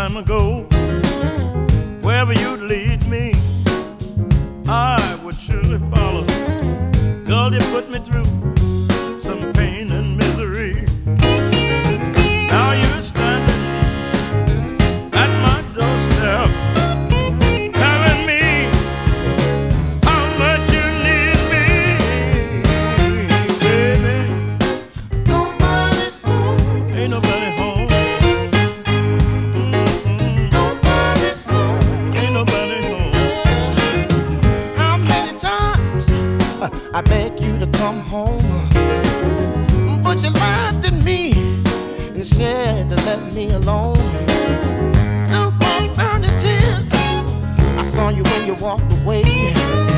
time ago. Wherever you'd lead me, I would surely follow. Girl, you put me through some pain and misery. Now you're standing at my doorstep, telling me how much you need me, baby. Nobody's home. Ain't nobody home. Nobody's home. Ain't nobody home. How many times I begged you to come home, but you laughed at me and said to let me alone. Look, I found your tears. I saw you when you walked away.